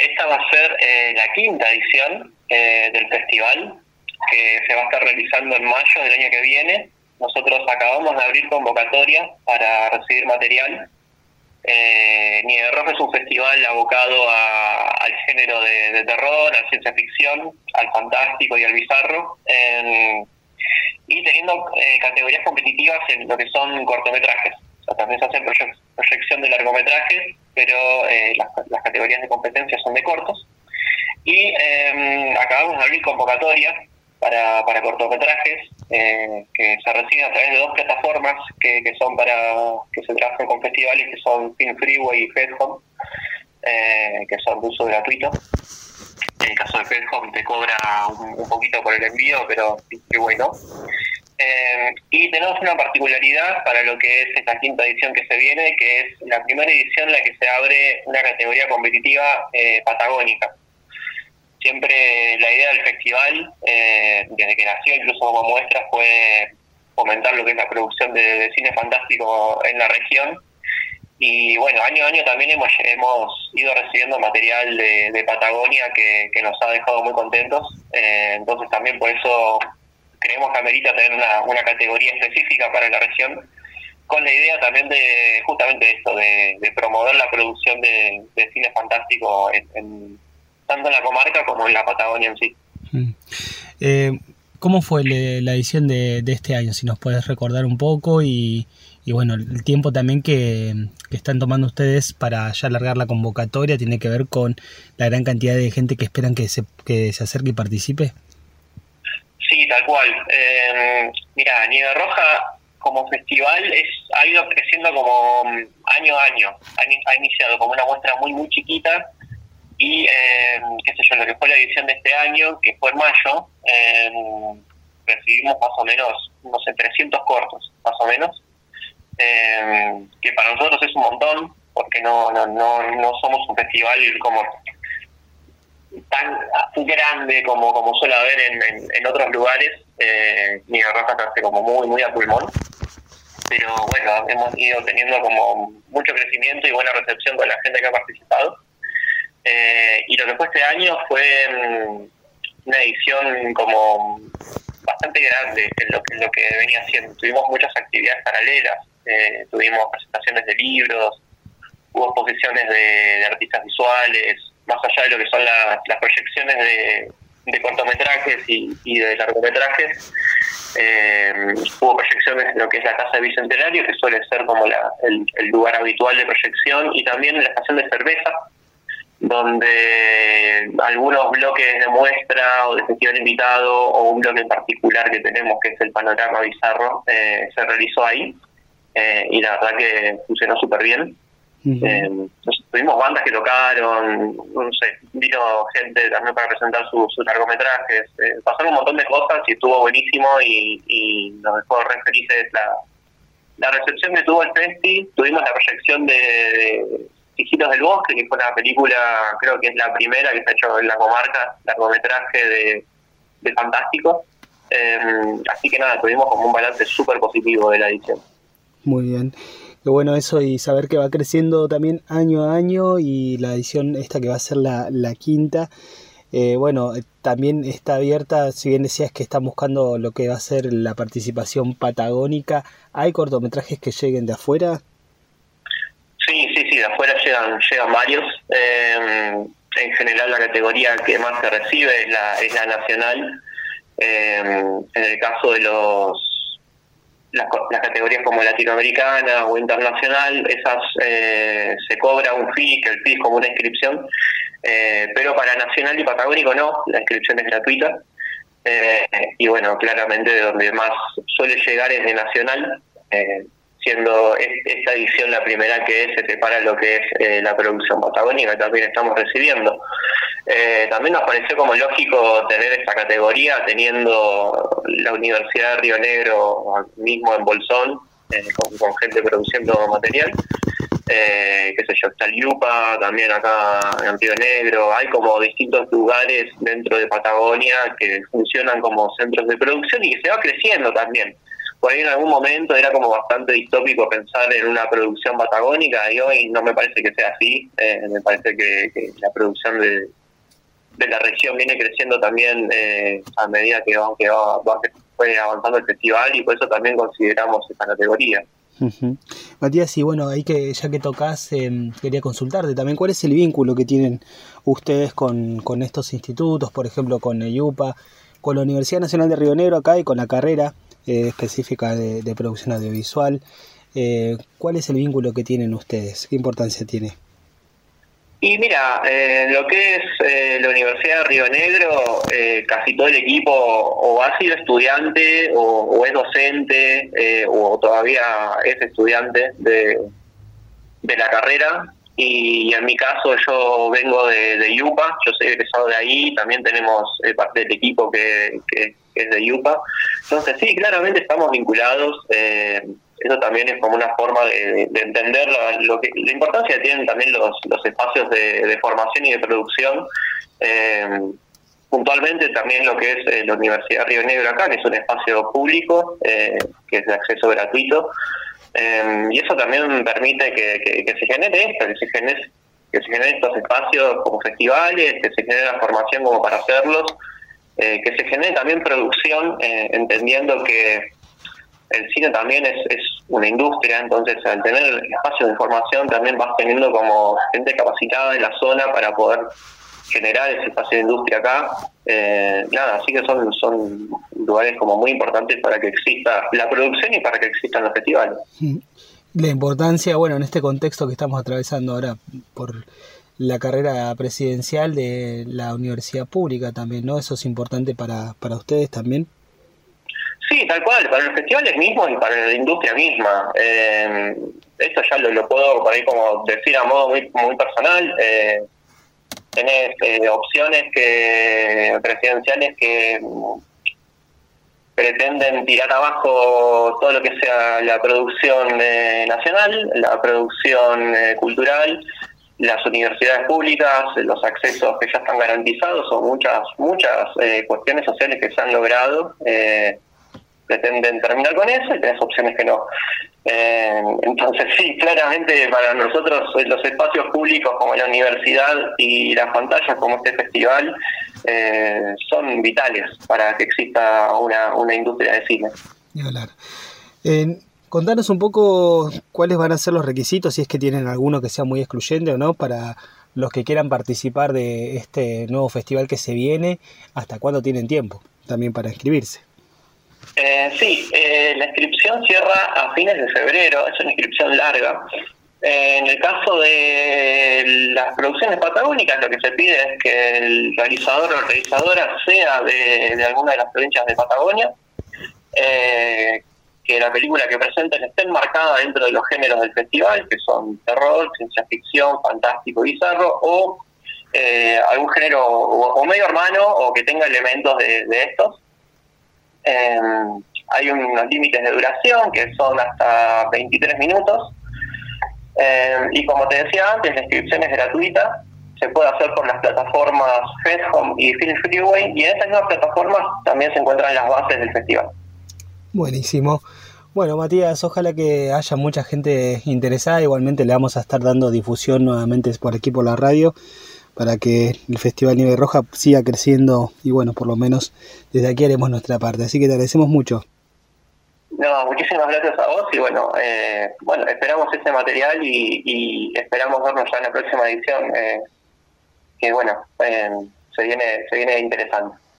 esta va a ser la quinta edición del festival, que se va a estar realizando en mayo del año que viene. Nosotros acabamos de abrir convocatoria para recibir material. Nieve Roja es un festival abocado al género de terror, a la ciencia ficción, al fantástico y al bizarro, y teniendo categorías competitivas en lo que son cortometrajes. O sea, también se hace proyección de largometrajes, pero las categorías de competencia son de cortos. Y acabamos de abrir convocatorias para cortometrajes que se reciben a través de dos plataformas que son para que se trabajan con festivales, que son Film Freeway y FedHome, que son de uso gratuito. En el caso de FedHome te cobra un poquito por el envío, pero Film Freeway no. Y tenemos una particularidad para lo que es esta quinta edición que se viene, que es la primera edición en la que se abre una categoría competitiva patagónica. Siempre la idea del festival, desde que nació incluso como muestra, fue fomentar lo que es la producción de cine fantástico en la región. Y bueno, año a año también hemos ido recibiendo material de Patagonia que nos ha dejado muy contentos. Entonces también por eso creemos que amerita tener una categoría específica para la región, con la idea también de justamente esto, de promover la producción de cine fantástico tanto en la comarca como en la Patagonia en sí. ¿Cómo fue la edición de este año? Si nos puedes recordar un poco y bueno, el tiempo también que están tomando ustedes para ya alargar la convocatoria, ¿tiene que ver con la gran cantidad de gente que esperan que se acerque y participe? Sí, tal cual. Mira, Nieve Roja como festival ha ido creciendo como año a año. Ha iniciado como una muestra muy, muy chiquita y, qué sé yo, lo que fue la edición de este año, que fue en mayo, recibimos más o menos, no sé, 300 cortos, más o menos, que para nosotros es un montón, porque no somos un festival como tan grande como suele haber en otros lugares. Nieve Roja se hace como muy, muy a pulmón, pero bueno, hemos ido teniendo como mucho crecimiento y buena recepción con la gente que ha participado. Y lo que fue este año fue una edición como bastante grande en lo que venía haciendo. Tuvimos muchas actividades paralelas, tuvimos presentaciones de libros, hubo exposiciones de artistas visuales, más allá de lo que son las proyecciones de cortometrajes y de largometrajes. Hubo proyecciones en lo que es la Casa de Bicentenario, que suele ser como el lugar habitual de proyección, y también en la estación de cerveza, donde algunos bloques de muestra o de festival invitado, o un bloque en particular que tenemos, que es el Panorama Bizarro, se realizó ahí, y la verdad que funcionó súper bien. Entonces, tuvimos bandas que tocaron, no sé, vino gente también para presentar sus largometrajes, pasaron un montón de cosas y estuvo buenísimo, y nos dejó re felices la recepción que tuvo el festi. Tuvimos la proyección de Sigilos del Bosque, que fue una película, creo que es la primera que se ha hecho en la comarca, largometraje de fantástico. Así que nada, tuvimos como un balance súper positivo de la edición. Muy bien. Qué bueno eso, y saber que va creciendo también año a año, y la edición esta que va a ser la quinta, bueno, también está abierta. Si bien decías que están buscando lo que va a ser la participación patagónica, ¿hay cortometrajes que lleguen de afuera? Sí, de afuera llegan varios. En general la categoría que más se recibe es la nacional. En el caso de las categorías como latinoamericana o internacional, esas se cobra un fee, que el fee es como una inscripción, pero para nacional y patagónico no, la inscripción es gratuita. Y bueno, claramente de donde más suele llegar es de nacional, siendo esta edición la primera que se prepara lo que es la producción patagónica, que también estamos recibiendo. También nos pareció como lógico tener esta categoría, teniendo la Universidad de Río Negro mismo en Bolsón, con gente produciendo material. Qué sé yo, está el Yupa también acá en Río Negro. Hay como distintos lugares dentro de Patagonia que funcionan como centros de producción y que se va creciendo también. por ahí en algún momento era como bastante distópico pensar en una producción patagónica, y hoy no me parece que sea así. Me parece que la producción de la región viene creciendo también a medida que fue avanzando el festival, y por eso también consideramos esta categoría. Uh-huh. Matías, y bueno, ahí que ya que tocas, quería consultarte también cuál es el vínculo que tienen ustedes con estos institutos, por ejemplo con EIUPA, con la Universidad Nacional de Río Negro acá y con la carrera específica de producción audiovisual. ¿Cuál es el vínculo que tienen ustedes? ¿Qué importancia tiene? Y mira, lo que es la Universidad de Río Negro, casi todo el equipo o ha sido estudiante o es docente o todavía es estudiante de la carrera. Y en mi caso yo vengo de IUPA, yo soy egresado de ahí, también tenemos parte del equipo que es de IUPA. Entonces sí, claramente estamos vinculados. Eso también es como una forma de entender la importancia que tienen también los espacios de formación y de producción. Puntualmente también lo que es la Universidad de Río Negro acá, que es un espacio público, que es de acceso gratuito. Y eso también permite que se genere esto, que se generen estos espacios como festivales, que se genere la formación como para hacerlos, que se genere también producción, entendiendo que el cine también es una industria. Entonces al tener espacios de formación también vas teniendo como gente capacitada en la zona para poder generar ese espacio de industria acá. Así que son lugares como muy importantes para que exista la producción y para que existan los festivales. La importancia, bueno, en este contexto que estamos atravesando ahora por la carrera presidencial de la universidad pública también, ¿no? Eso es importante para ustedes también. Sí, tal cual, para los festivales mismos y para la industria misma. Esto ya lo puedo por ahí como decir a modo muy, muy personal. Tenés opciones presidenciales que pretenden tirar abajo todo lo que sea la producción nacional, la producción cultural, las universidades públicas, los accesos que ya están garantizados, o muchas cuestiones sociales que se han logrado. Pretenden terminar con eso, y tenés opciones que no. Entonces sí, claramente para nosotros los espacios públicos como la universidad y las pantallas como este festival son vitales para que exista una industria de cine. Y hablar. Contanos un poco cuáles van a ser los requisitos, si es que tienen alguno que sea muy excluyente o no, para los que quieran participar de este nuevo festival que se viene. ¿Hasta cuándo tienen tiempo también para inscribirse? La inscripción cierra a fines de febrero, es una inscripción larga. En el caso de las producciones patagónicas, lo que se pide es que el realizador o realizadora sea de alguna de las provincias de Patagonia, que la película que presenten esté enmarcada dentro de los géneros del festival, que son terror, ciencia ficción, fantástico, bizarro, o algún género o medio hermano, o que tenga elementos de estos. Hay unos límites de duración que son hasta 23 minutos, y como te decía antes, la inscripción es gratuita. Se puede hacer por las plataformas FedHome y Film Freeway, y en estas nuevas plataformas también se encuentran las bases del festival. Buenísimo. Bueno, Matías, ojalá que haya mucha gente interesada. Igualmente le vamos a estar dando difusión nuevamente por aquí por la radio, para que el Festival Nieve Roja siga creciendo, y bueno, por lo menos desde aquí haremos nuestra parte. Así que te agradecemos mucho. No, muchísimas gracias a vos, y bueno, esperamos este material y esperamos vernos ya en la próxima edición, que bueno, se viene interesante.